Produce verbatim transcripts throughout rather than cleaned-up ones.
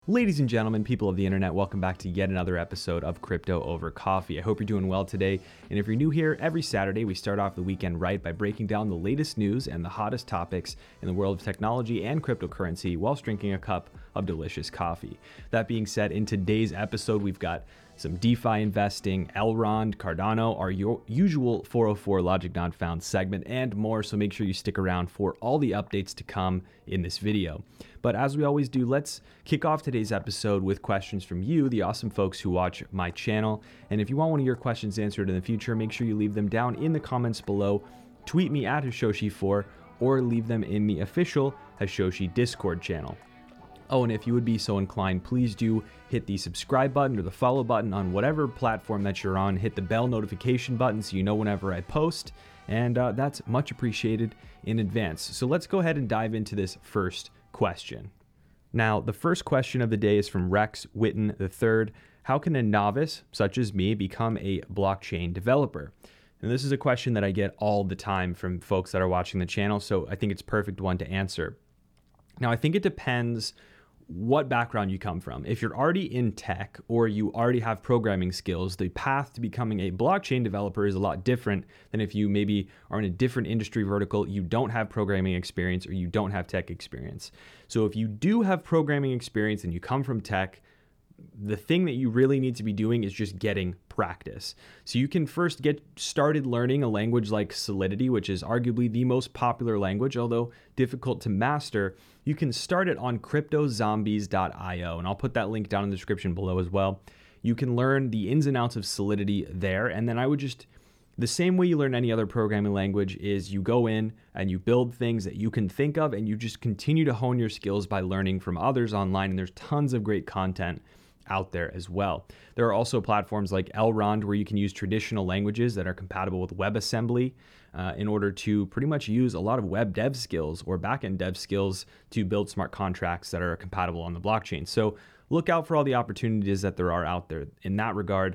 Ladies and gentlemen, people of the internet, welcome back to yet another episode of Crypto Over Coffee. I hope you're doing well today. And if you're new here, every Saturday we start off the weekend right by breaking down the latest news and the hottest topics in the world of technology and cryptocurrency whilst drinking a cup of delicious coffee. That being said, in today's episode, we've got some DeFi investing, Elrond, Cardano, our usual four oh four Logic Not Found segment, and more, so make sure you stick around for all the updates to come in this video. But as we always do, let's kick off today's episode with questions from you, the awesome folks who watch my channel. And if you want one of your questions answered in the future, make sure you leave them down in the comments below, tweet me at Hashoshi four, or leave them in the official Hashoshi Discord channel. Oh, and if you would be so inclined, please do hit the subscribe button or the follow button on whatever platform that you're on. Hit the bell notification button so you know whenever I post, and uh, that's much appreciated in advance. So let's go ahead and dive into this first question. Now, the first question of the day is from Rex Witten the third. How can a novice, such as me, become a blockchain developer? And this is a question that I get all the time from folks that are watching the channel, so I think it's a perfect one to answer. Now, I think it depends what background you come from. If you're already in tech or you already have programming skills, the path to becoming a blockchain developer is a lot different than if you maybe are in a different industry vertical, you don't have programming experience or you don't have tech experience. So if you do have programming experience and you come from tech, the thing that you really need to be doing is just getting practice. So you can first get started learning a language like Solidity, which is arguably the most popular language, although difficult to master. You can start it on crypto zombies dot io, and I'll put that link down in the description below as well. You can learn the ins and outs of Solidity there, and then I would just, the same way you learn any other programming language is you go in and you build things that you can think of, and you just continue to hone your skills by learning from others online, and there's tons of great content out there as well. There are also platforms like Elrond where you can use traditional languages that are compatible with WebAssembly uh, in order to pretty much use a lot of web dev skills or backend dev skills to build smart contracts that are compatible on the blockchain. So look out for all the opportunities that there are out there in that regard.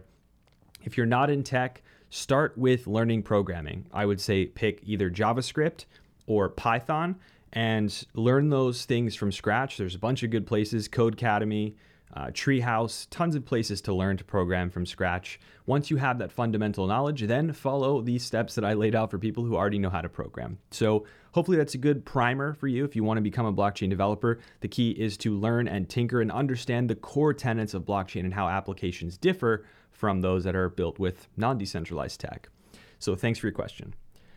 If you're not in tech, start with learning programming. I would say pick either JavaScript or Python and learn those things from scratch. There's a bunch of good places, Codecademy, Uh, Treehouse, tons of places to learn to program from scratch. Once you have that fundamental knowledge, then follow these steps that I laid out for people who already know how to program. So hopefully that's a good primer for you if you want to become a blockchain developer. The key is to learn and tinker and understand the core tenets of blockchain and how applications differ from those that are built with non-decentralized tech. So thanks for your question.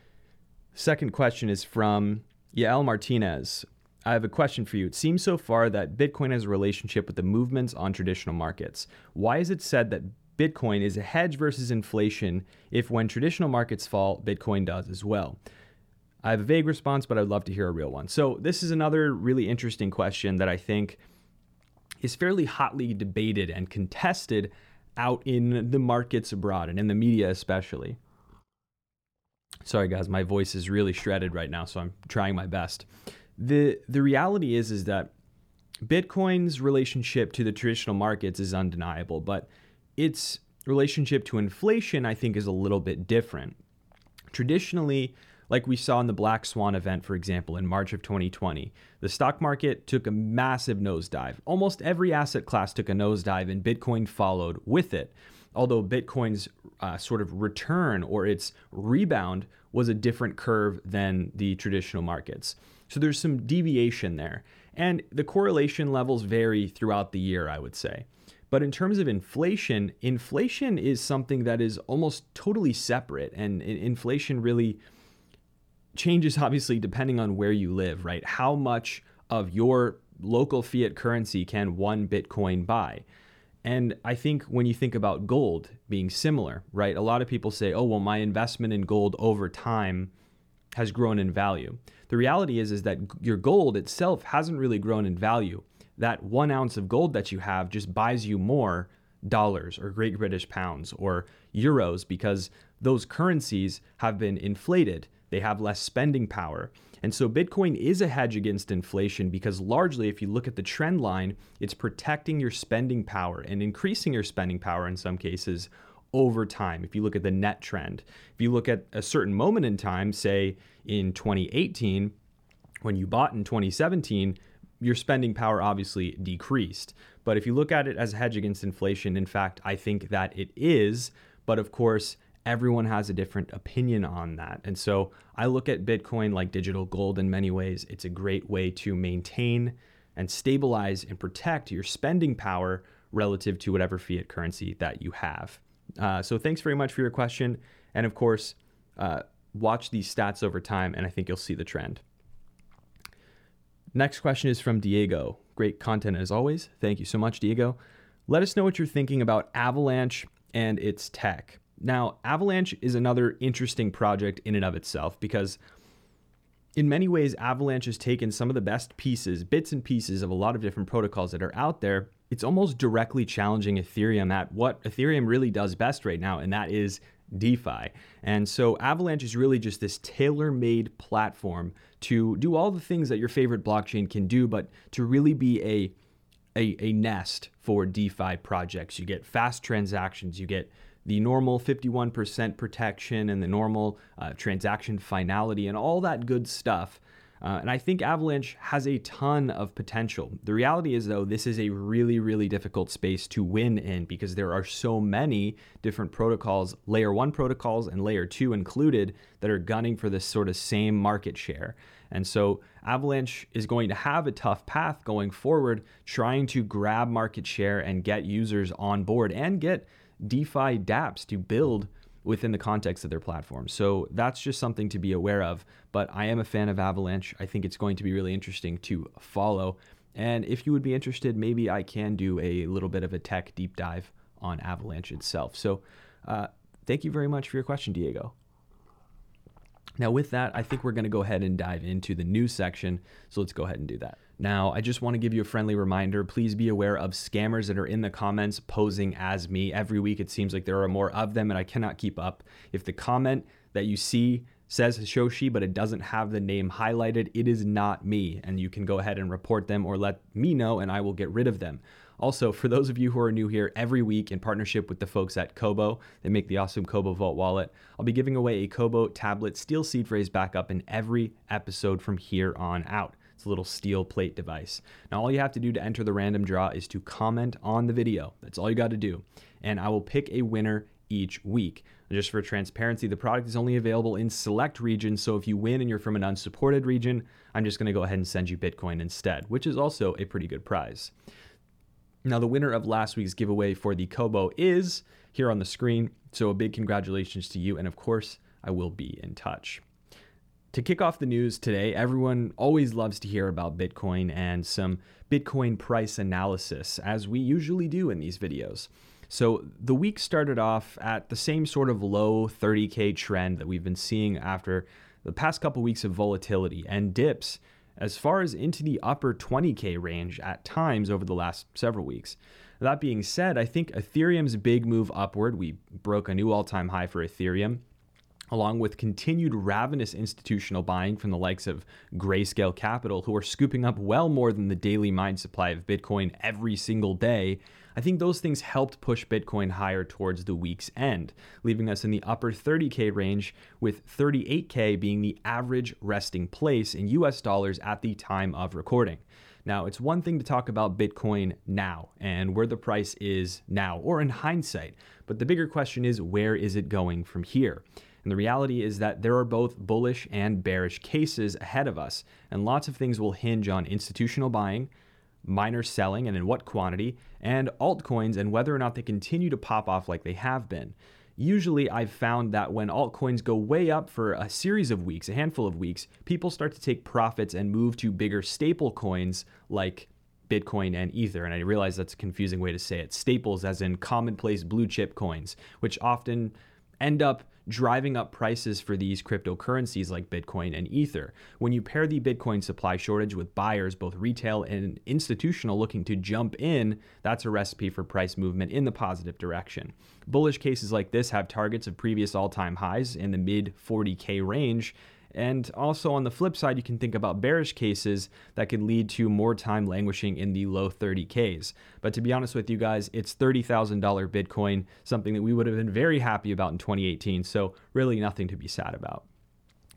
Second question is from Yael Martinez. I have a question for you. It seems so far that Bitcoin has a relationship with the movements on traditional markets. Why is it said that Bitcoin is a hedge versus inflation if when traditional markets fall, Bitcoin does as well? I have a vague response, but I'd love to hear a real one. So this is another really interesting question that I think is fairly hotly debated and contested out in the markets abroad and in the media especially. Sorry guys, my voice is really shredded right now, so I'm trying my best. The the reality is, is that Bitcoin's relationship to the traditional markets is undeniable, but its relationship to inflation, I think, is a little bit different. Traditionally, like we saw in the Black Swan event, for example, in March of twenty twenty, the stock market took a massive nosedive. Almost every asset class took a nosedive, and Bitcoin followed with it. Although Bitcoin's uh, sort of return or its rebound was a different curve than the traditional markets. So there's some deviation there. And the correlation levels vary throughout the year, I would say. But in terms of inflation, inflation is something that is almost totally separate. And inflation really changes, obviously, depending on where you live, right? How much of your local fiat currency can one Bitcoin buy? And I think when you think about gold being similar, right? A lot of people say, oh, well, my investment in gold over time has grown in value. The reality is, is that your gold itself hasn't really grown in value. That one ounce of gold that you have just buys you more dollars or Great British pounds or euros because those currencies have been inflated. They have less spending power. And so Bitcoin is a hedge against inflation because largely, if you look at the trend line, it's protecting your spending power and increasing your spending power in some cases over time. If you look at the net trend, if you look at a certain moment in time, say in twenty eighteen, when you bought in twenty seventeen, your spending power obviously decreased. But if you look at it as a hedge against inflation, in fact, I think that it is. But of course, everyone has a different opinion on that. And so I look at Bitcoin like digital gold in many ways. It's a great way to maintain and stabilize and protect your spending power relative to whatever fiat currency that you have. Uh, so thanks very much for your question. And of course, uh, watch these stats over time, and I think you'll see the trend. Next question is from Diego. Great content as always. Thank you so much, Diego. Let us know what you're thinking about Avalanche and its tech. Now, Avalanche is another interesting project in and of itself because in many ways, Avalanche has taken some of the best pieces, bits and pieces of a lot of different protocols that are out there. It's almost directly challenging Ethereum at what Ethereum really does best right now, and that is DeFi. And so Avalanche is really just this tailor-made platform to do all the things that your favorite blockchain can do, but to really be a, a, a nest for DeFi projects. You get fast transactions, you get the normal fifty-one percent protection and the normal uh, transaction finality and all that good stuff. Uh, and I think Avalanche has a ton of potential. The reality is, though, this is a really, really difficult space to win in because there are so many different protocols, layer one protocols and layer two included, that are gunning for this sort of same market share. And so Avalanche is going to have a tough path going forward, trying to grab market share and get users on board and get DeFi dApps to build within the context of their platform. So that's just something to be aware of. But I am a fan of Avalanche. I think it's going to be really interesting to follow. And if you would be interested, maybe I can do a little bit of a tech deep dive on Avalanche itself. So uh, thank you very much for your question, Diego. Now with that, I think we're going to go ahead and dive into the news section. So let's go ahead and do that. Now, I just want to give you a friendly reminder. Please be aware of scammers that are in the comments posing as me. Every week, it seems like there are more of them, and I cannot keep up. If the comment that you see says Shoshi, but it doesn't have the name highlighted, it is not me, and you can go ahead and report them or let me know, and I will get rid of them. Also, for those of you who are new here, every week in partnership with the folks at Kobo, they make the awesome Kobo Vault wallet, I'll be giving away a Kobo tablet steel seed phrase backup in every episode from here on out. It's a little steel plate device. Now, all you have to do to enter the random draw is to comment on the video. That's all you got to do. And I will pick a winner each week. Just for transparency, the product is only available in select regions. So if you win and you're from an unsupported region, I'm just going to go ahead and send you Bitcoin instead, which is also a pretty good prize. Now, the winner of last week's giveaway for the Kobo is here on the screen. So a big congratulations to you. And of course, I will be in touch. To kick off the news today, everyone always loves to hear about Bitcoin and some Bitcoin price analysis, as we usually do in these videos. So the week started off at the same sort of low thirty K trend that we've been seeing after the past couple weeks of volatility and dips as far as into the upper twenty K range at times over the last several weeks. That being said, I think Ethereum's big move upward, we broke a new all-time high for Ethereum, along with continued ravenous institutional buying from the likes of Grayscale Capital, who are scooping up well more than the daily mine supply of Bitcoin every single day. I think those things helped push Bitcoin higher towards the week's end, leaving us in the upper thirty K range, with thirty-eight K being the average resting place in U S dollars at the time of recording. Now, it's one thing to talk about Bitcoin now and where the price is now, or in hindsight, but the bigger question is, where is it going from here? And the reality is that there are both bullish and bearish cases ahead of us, and lots of things will hinge on institutional buying, miner selling and in what quantity, and altcoins and whether or not they continue to pop off like they have been. Usually I've found that when altcoins go way up for a series of weeks, a handful of weeks, people start to take profits and move to bigger staple coins like Bitcoin and Ether. And I realize that's a confusing way to say it. Staples as in commonplace blue chip coins, which often end up driving up prices for these cryptocurrencies like Bitcoin and Ether. When you pair the Bitcoin supply shortage with buyers, both retail and institutional, looking to jump in, that's a recipe for price movement in the positive direction. Bullish cases like this have targets of previous all-time highs in the mid forty K range. And also on the flip side, you can think about bearish cases that could lead to more time languishing in the low thirty Ks. But to be honest with you guys, it's thirty thousand dollars Bitcoin, something that we would have been very happy about in twenty eighteen. So really nothing to be sad about.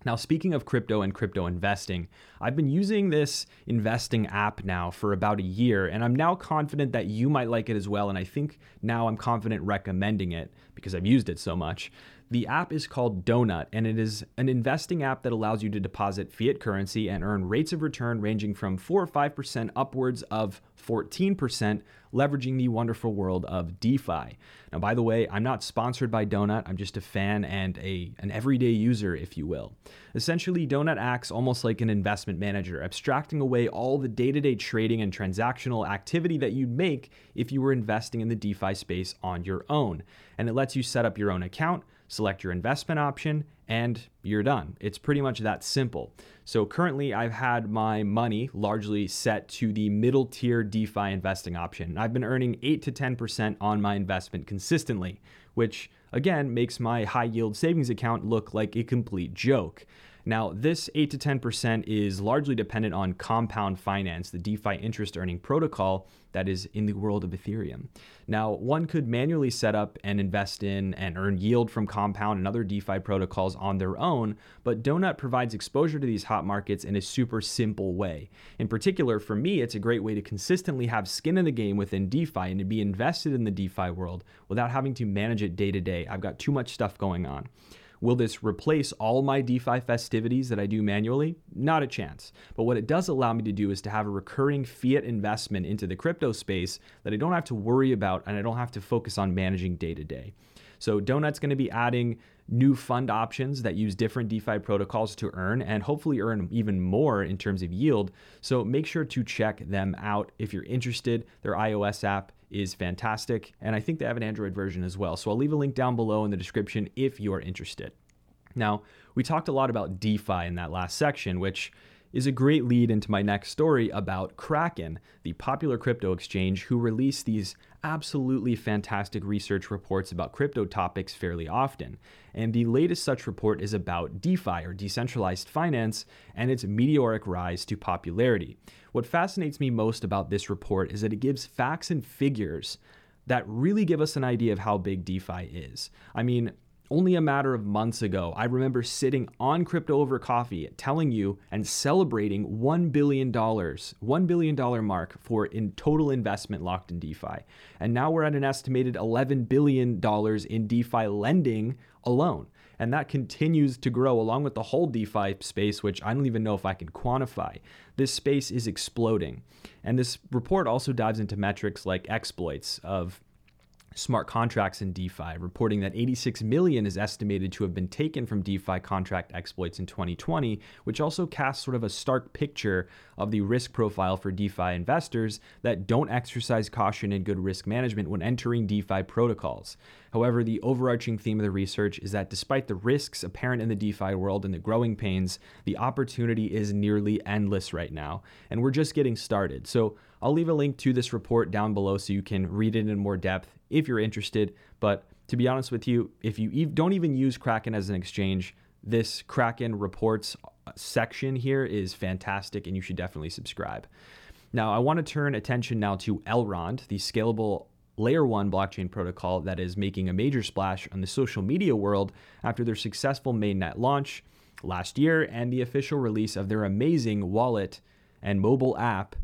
Now, speaking of crypto and crypto investing, I've been using this investing app now for about a year, and I'm now confident that you might like it as well. And I think now I'm confident recommending it because I've used it so much. The app is called Donut, and it is an investing app that allows you to deposit fiat currency and earn rates of return ranging from four or five percent upwards of fourteen percent, leveraging the wonderful world of DeFi. Now, by the way, I'm not sponsored by Donut. I'm just a fan and a, an everyday user, if you will. Essentially, Donut acts almost like an investment manager, abstracting away all the day-to-day trading and transactional activity that you'd make if you were investing in the DeFi space on your own. And it lets you set up your own account, select your investment option, and you're done. It's pretty much that simple. So currently I've had my money largely set to the middle tier DeFi investing option. I've been earning eight to ten percent on my investment consistently, which again makes my high yield savings account look like a complete joke. Now, this eight to ten percent is largely dependent on Compound Finance, the DeFi interest earning protocol that is in the world of Ethereum. Now, one could manually set up and invest in and earn yield from Compound and other DeFi protocols on their own, but Donut provides exposure to these hot markets in a super simple way. In particular, for me, it's a great way to consistently have skin in the game within DeFi and to be invested in the DeFi world without having to manage it day to day. I've got too much stuff going on. Will this replace all my DeFi festivities that I do manually? Not a chance. But what it does allow me to do is to have a recurring fiat investment into the crypto space that I don't have to worry about and I don't have to focus on managing day to day. So Donut's going to be adding new fund options that use different DeFi protocols to earn and hopefully earn even more in terms of yield. So make sure to check them out if you're interested. Their iOS app is fantastic, and I think they have an Android version as well. So I'll leave a link down below in the description if you are interested. Now, we talked a lot about DeFi in that last section, which is a great lead into my next story about Kraken, the popular crypto exchange who release these absolutely fantastic research reports about crypto topics fairly often. And the latest such report is about DeFi, or decentralized finance, and its meteoric rise to popularity. What fascinates me most about this report is that it gives facts and figures that really give us an idea of how big DeFi is. I mean, only a matter of months ago, I remember sitting on Crypto Over Coffee telling you and celebrating one billion dollars, one billion dollars mark for in total investment locked in DeFi. And now we're at an estimated eleven billion dollars in DeFi lending alone. And that continues to grow along with the whole DeFi space, which I don't even know if I can quantify. This space is exploding. And this report also dives into metrics like exploits of smart contracts in DeFi, reporting that eighty-six million is estimated to have been taken from DeFi contract exploits in twenty twenty, which also casts sort of a stark picture of the risk profile for DeFi investors that don't exercise caution and good risk management when entering DeFi protocols. However, the overarching theme of the research is that despite the risks apparent in the DeFi world and the growing pains, the opportunity is nearly endless right now, and we're just getting started. So I'll leave a link to this report down below so you can read it in more depth if you're interested. But to be honest with you, if you ev- don't even use Kraken as an exchange, this Kraken reports section here is fantastic and you should definitely subscribe. Now, I want to turn attention now to Elrond, the scalable layer one blockchain protocol that is making a major splash on the social media world after their successful mainnet launch last year and the official release of their amazing wallet and mobile app,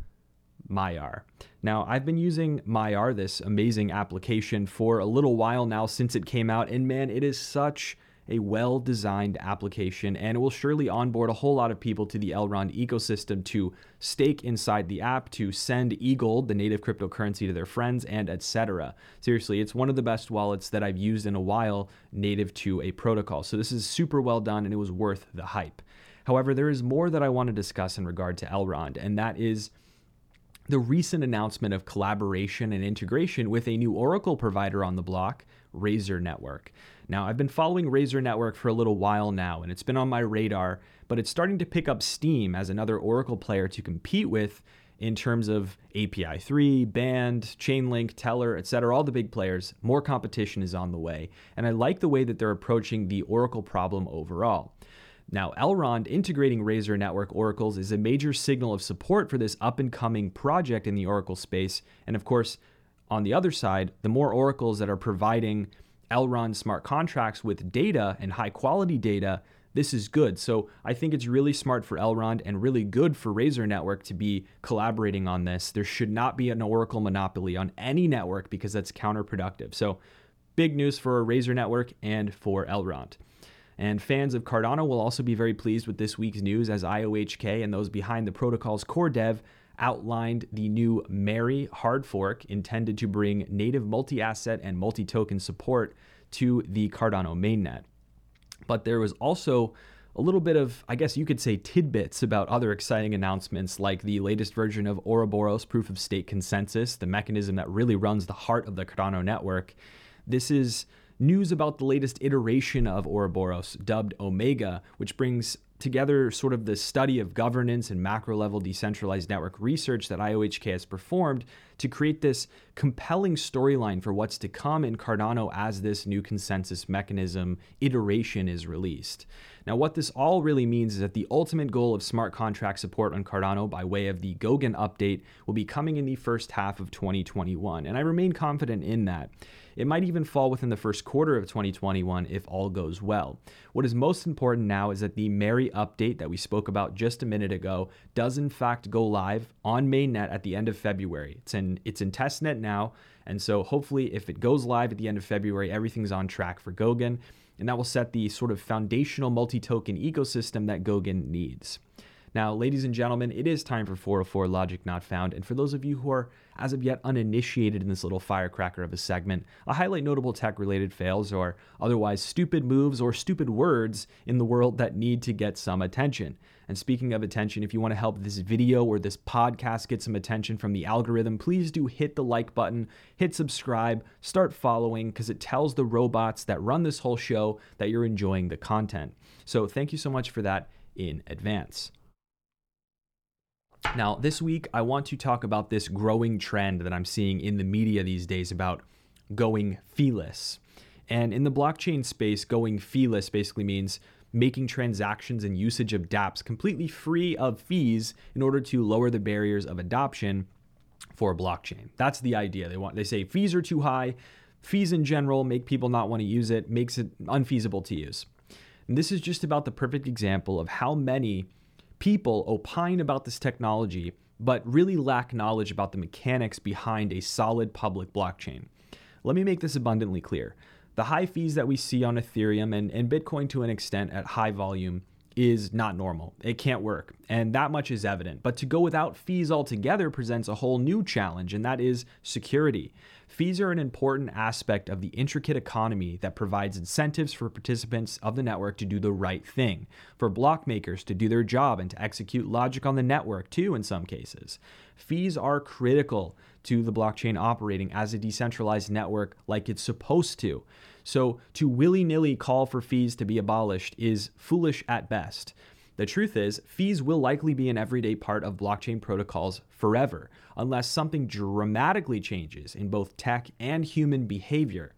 Maiar. Now, I've been using Maiar, this amazing application, for a little while now since it came out, and man, it is such a well-designed application, and it will surely onboard a whole lot of people to the Elrond ecosystem to stake inside the app, to send eGold, the native cryptocurrency, to their friends, and et cetera. Seriously, it's one of the best wallets that I've used in a while native to a protocol. So this is super well done, and it was worth the hype. However, there is more that I want to discuss in regard to Elrond, and that is the recent announcement of collaboration and integration with a new Oracle provider on the block, Razor Network. Now, I've been following Razor Network for a little while now, and it's been on my radar, but it's starting to pick up steam as another Oracle player to compete with in terms of A P I three, Band, Chainlink, Teller, et cetera, all the big players. More competition is on the way, and I like the way that they're approaching the Oracle problem overall. Now, Elrond integrating Razor Network oracles is a major signal of support for this up-and-coming project in the Oracle space. And of course, on the other side, the more oracles that are providing Elrond smart contracts with data and high-quality data, this is good. So I think it's really smart for Elrond and really good for Razor Network to be collaborating on this. There should not be an Oracle monopoly on any network because that's counterproductive. So big news for Razor Network and for Elrond. And fans of Cardano will also be very pleased with this week's news as I O H K and those behind the protocol's core dev outlined the new Mary hard fork intended to bring native multi-asset and multi-token support to the Cardano mainnet. But there was also a little bit of, I guess you could say, tidbits about other exciting announcements, like the latest version of Ouroboros Proof of Stake Consensus, the mechanism that really runs the heart of the Cardano network. This is news about the latest iteration of Ouroboros, dubbed Omega, which brings together sort of the study of governance and macro-level decentralized network research that I O H K has performed to create this compelling storyline for what's to come in Cardano as this new consensus mechanism iteration is released. Now, what this all really means is that the ultimate goal of smart contract support on Cardano by way of the Goguen update will be coming in the first half of twenty twenty-one, and I remain confident in that. It might even fall within the first quarter of twenty twenty-one if all goes well. What is most important now is that the Mary update that we spoke about just a minute ago does in fact go live on mainnet at the end of February. It's in, it's in testnet now, and so hopefully if it goes live at the end of February, everything's on track for Goguen, and that will set the sort of foundational multi-token ecosystem that Goguen needs. Now, ladies and gentlemen, it is time for four oh four Logic Not Found, and for those of you who are as of yet uninitiated in this little firecracker of a segment, I'll highlight notable tech-related fails or otherwise stupid moves or stupid words in the world that need to get some attention. And speaking of attention, if you want to help this video or this podcast get some attention from the algorithm, please do hit the like button, hit subscribe, start following, because it tells the robots that run this whole show that you're enjoying the content. So thank you so much for that in advance. Now, this week, I want to talk about this growing trend that I'm seeing in the media these days about going feeless. And in the blockchain space, going feeless basically means making transactions and usage of dApps completely free of fees in order to lower the barriers of adoption for blockchain. That's the idea. They want, they say fees are too high. Fees in general make people not want to use it, makes it unfeasible to use. And this is just about the perfect example of how many people opine about this technology, but really lack knowledge about the mechanics behind a solid public blockchain. Let me make this abundantly clear. The high fees that we see on Ethereum and, and Bitcoin to an extent at high volume is not normal. It can't work, and that much is evident. But to go without fees altogether presents a whole new challenge, and that is security. Fees are an important aspect of the intricate economy that provides incentives for participants of the network to do the right thing, for block makers to do their job and to execute logic on the network too in some cases. Fees are critical to the blockchain operating as a decentralized network like it's supposed to. So to willy-nilly call for fees to be abolished is foolish at best. The truth is, fees will likely be an everyday part of blockchain protocols forever, unless something dramatically changes in both tech and human behavior.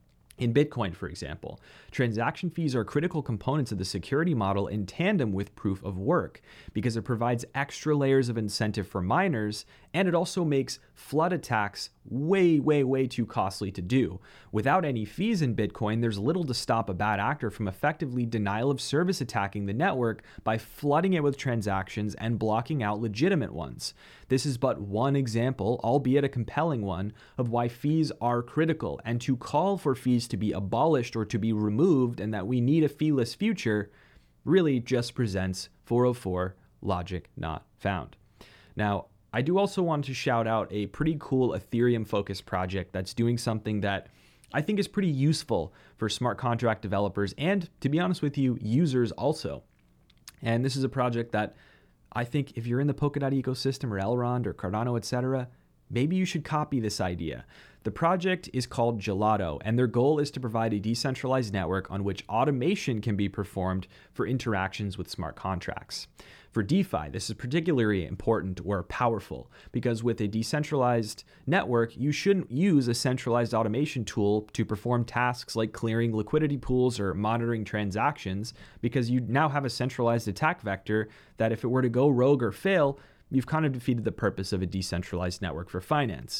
In Bitcoin, for example, transaction fees are critical components of the security model in tandem with proof of work because it provides extra layers of incentive for miners, and it also makes flood attacks way, way, way too costly to do. Without any fees in Bitcoin, there's little to stop a bad actor from effectively denial of service attacking the network by flooding it with transactions and blocking out legitimate ones. This is but one example, albeit a compelling one, of why fees are critical, and to call for fees to be abolished or to be removed and that we need a feeless future really just presents four oh four Logic Not Found. Now, I do also want to shout out a pretty cool Ethereum-focused project that's doing something that I think is pretty useful for smart contract developers and, to be honest with you, users also. And this is a project that I think if you're in the Polkadot ecosystem or Elrond or Cardano, et cetera, maybe you should copy this idea. The project is called Gelato, and their goal is to provide a decentralized network on which automation can be performed for interactions with smart contracts. For DeFi, this is particularly important or powerful because with a decentralized network, you shouldn't use a centralized automation tool to perform tasks like clearing liquidity pools or monitoring transactions, because you now have a centralized attack vector that if it were to go rogue or fail, you've kind of defeated the purpose of a decentralized network for finance.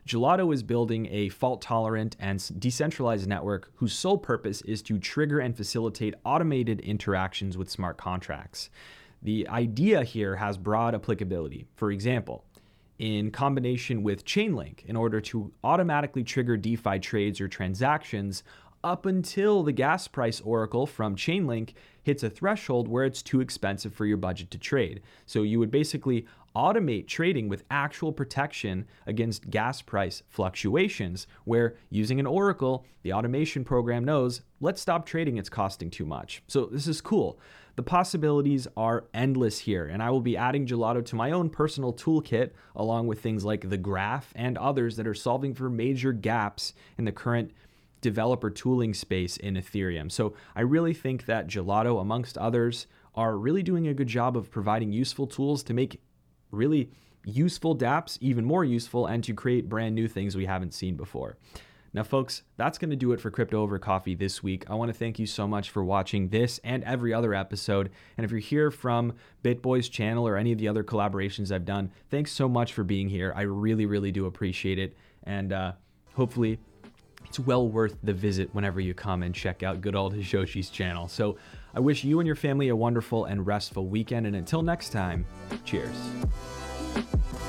Gelato is building a fault-tolerant and decentralized network whose sole purpose is to trigger and facilitate automated interactions with smart contracts. The idea here has broad applicability. For example, in combination with Chainlink, in order to automatically trigger DeFi trades or transactions up until the gas price oracle from Chainlink hits a threshold where it's too expensive for your budget to trade. So you would basically automate trading with actual protection against gas price fluctuations, where using an oracle, the automation program knows, let's stop trading, it's costing too much. So this is cool. The possibilities are endless here, and I will be adding Gelato to my own personal toolkit, along with things like the Graph and others that are solving for major gaps in the current developer tooling space in Ethereum. So I really think that Gelato, amongst others, are really doing a good job of providing useful tools to make really useful dApps even more useful and to create brand new things we haven't seen before. Now, folks, that's going to do it for Crypto Over Coffee this week. I want to thank you so much for watching this and every other episode. And if you're here from BitBoy's channel or any of the other collaborations I've done, thanks so much for being here. I really, really do appreciate it. And uh, hopefully it's well worth the visit whenever you come and check out good old Hishoshi's channel. So I wish you and your family a wonderful and restful weekend. And until next time, cheers.